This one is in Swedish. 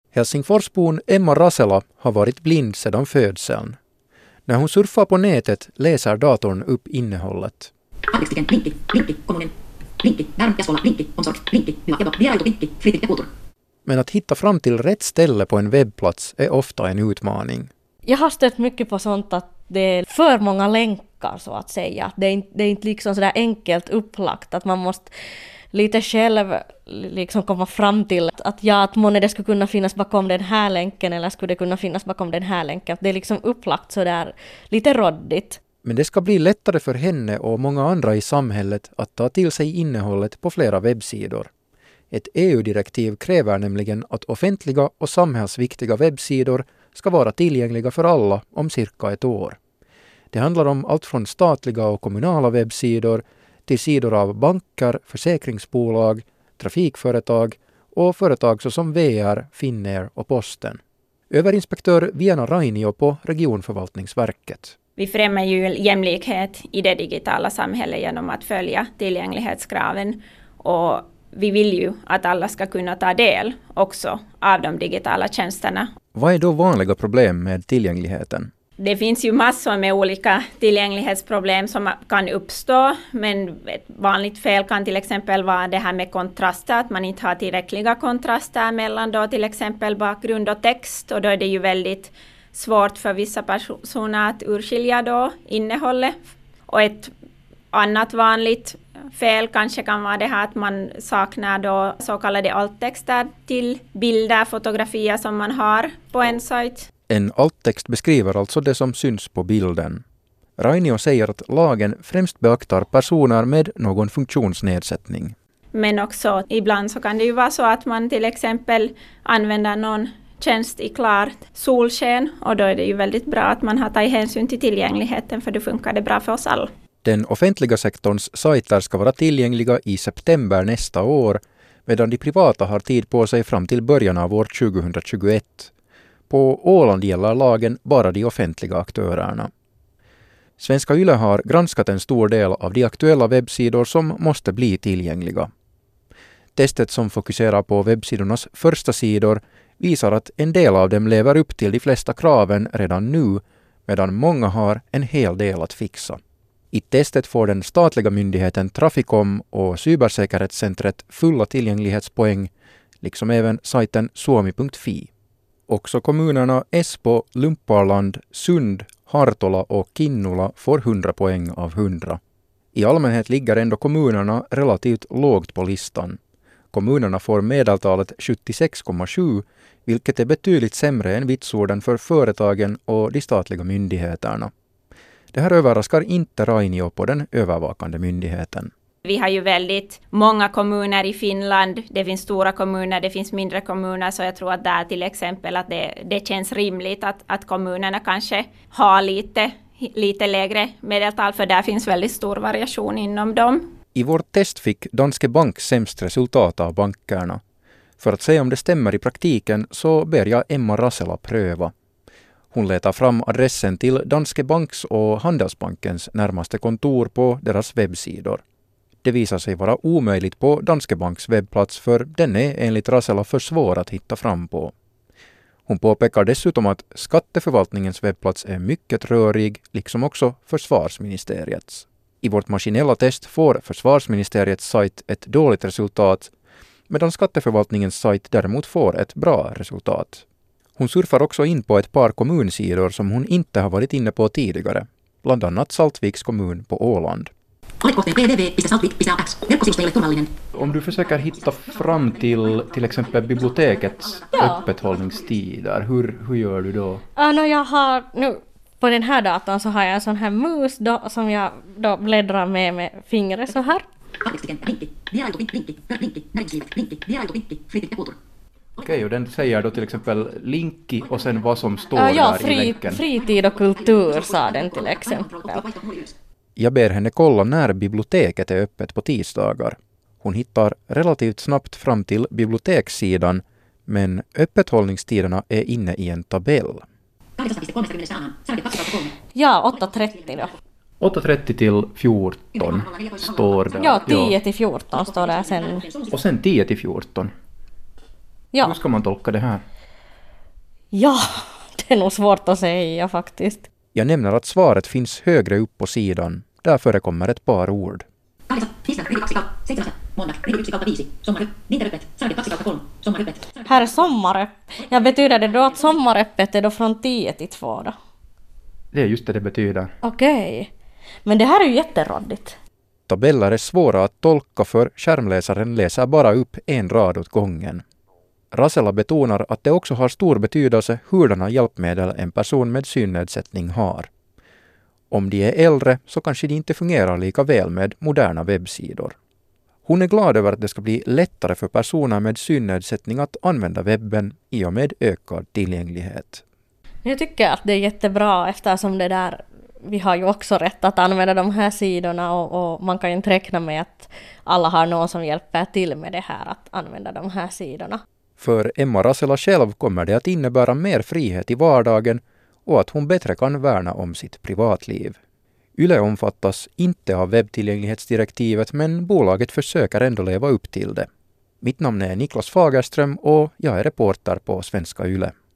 Helsingforsbon Emma Rasela har varit blind sedan födseln. När hon surfar på nätet läser datorn upp innehållet. Men att hitta fram till rätt ställe på en webbplats är ofta en utmaning. Jag har stött mycket på sånt att det är för många länkar så att säga. Det är inte liksom så där enkelt upplagt att man måste lite själv liksom komma fram till att månne det skulle kunna finnas bakom den här länken eller skulle det kunna finnas bakom den här länken. Det är liksom upplagt så där lite råddigt. Men det ska bli lättare för henne och många andra i samhället att ta till sig innehållet på flera webbsidor. Ett EU-direktiv kräver nämligen att offentliga och samhällsviktiga webbsidor ska vara tillgängliga för alla om cirka ett år. Det handlar om allt från statliga och kommunala webbsidor till sidor av banker, försäkringsbolag, trafikföretag och företag såsom VR, Finnair och Posten. Överinspektör Viana Rainio på Regionförvaltningsverket. Vi främjar ju jämlikhet i det digitala samhället genom att följa tillgänglighetskraven och vi vill ju att alla ska kunna ta del också av de digitala tjänsterna. Vad är då vanliga problem med tillgängligheten? Det finns ju massor med olika tillgänglighetsproblem som kan uppstå, men ett vanligt fel kan till exempel vara det här med kontraster, att man inte har tillräckliga kontraster mellan då till exempel bakgrund och text, och då är det ju väldigt svårt för vissa personer att urskilja då innehållet. Och ett annat vanligt fel kanske kan vara det här att man saknar då så kallade alttexter till bilder, fotografier som man har på en sajt. En alttext beskriver alltså det som syns på bilden. Rainio säger att lagen främst beaktar personer med någon funktionsnedsättning. Men också ibland så kan det ju vara så att man till exempel använder någon tjänst i klart solsken, och då är det ju väldigt bra att man har tagit hänsyn till tillgängligheten, för då funkar det bra för oss alla. Den offentliga sektorns sajter ska vara tillgängliga i september nästa år, medan de privata har tid på sig fram till början av år 2021. På Åland gäller lagen bara de offentliga aktörerna. Svenska Yle har granskat en stor del av de aktuella webbsidor som måste bli tillgängliga. Testet som fokuserar på webbsidornas första sidor visar att en del av dem lever upp till de flesta kraven redan nu, medan många har en hel del att fixa. I testet får den statliga myndigheten Traficom och cybersäkerhetscentret fulla tillgänglighetspoäng, liksom även sajten suomi.fi. Också kommunerna Espoo, Lumparland, Sund, Hartola och Kinnula får 100 poäng av 100. I allmänhet ligger ändå kommunerna relativt lågt på listan. Kommunerna får medeltalet 76,7, vilket är betydligt sämre än vitsorden för företagen och de statliga myndigheterna. Det här överraskar inte Rainio på den övervakande myndigheten. Vi har ju väldigt många kommuner i Finland. Det finns stora kommuner, det finns mindre kommuner, så jag tror att där till exempel att det känns rimligt att kommunerna kanske har lite lägre medeltal, för där finns väldigt stor variation inom dem. I vårt test fick Danske Bank sämst resultat av bankerna. För att se om det stämmer i praktiken så ber jag Emma Rasela pröva. Hon letar fram adressen till Danske Banks och Handelsbankens närmaste kontor på deras webbsidor. Det visar sig vara omöjligt på Danske Banks webbplats, för den är enligt Rasela för svår att hitta fram på. Hon påpekar dessutom att skatteförvaltningens webbplats är mycket rörig, liksom också försvarsministeriets. I vårt maskinella test får försvarsministeriets sajt ett dåligt resultat, medan skatteförvaltningens sajt däremot får ett bra resultat. Hon surfar också in på ett par kommunsidor som hon inte har varit inne på tidigare, bland annat Saltviks kommun på Åland. Om du försöker hitta fram till exempel bibliotekets öppethållningstider, hur gör du då? Jag har nu på den här datorn så har jag en sån här mus då, som jag då bläddrar med fingret så här. Okej, och den säger då till exempel linki och sen vad som står där i länken. Fritid och kultur sa den till exempel. Jag ber henne kolla när biblioteket är öppet på tisdagar. Hon hittar relativt snabbt fram till bibliotekssidan, men öppethållningstiderna är inne i en tabell. Ja, 8.30 då. 8.30 till 14 står där. Ja, 10 till 14 står där sen. Och sen 10 till 14. Ja. Hur ska man tolka det här? Ja, det är nog svårt att säga faktiskt. Jag nämner att svaret finns högre upp på sidan. Där förekommer ett par ord. Här är sommaröppet. Ja, betyder det då att sommaröppet är då från 10 till 2 då? Det är just det betyder. Okej. Men det här är ju jätteråddigt. Tabeller är svåra att tolka för skärmläsaren läser bara upp en rad åt gången. Rasela betonar att det också har stor betydelse hurdana hjälpmedel en person med synnedsättning har. Om de är äldre så kanske de inte fungerar lika väl med moderna webbsidor. Hon är glad över att det ska bli lättare för personer med synnedsättning att använda webben i och med ökad tillgänglighet. Jag tycker att det är jättebra eftersom det där, vi har ju också rätt att använda de här sidorna och man kan ju inte räkna med att alla har någon som hjälper till med det här att använda de här sidorna. För Emma Rasela själv kommer det att innebära mer frihet i vardagen och att hon bättre kan värna om sitt privatliv. Yle omfattas inte av webbtillgänglighetsdirektivet men bolaget försöker ändå leva upp till det. Mitt namn är Niklas Fagerström och jag är reporter på Svenska Yle.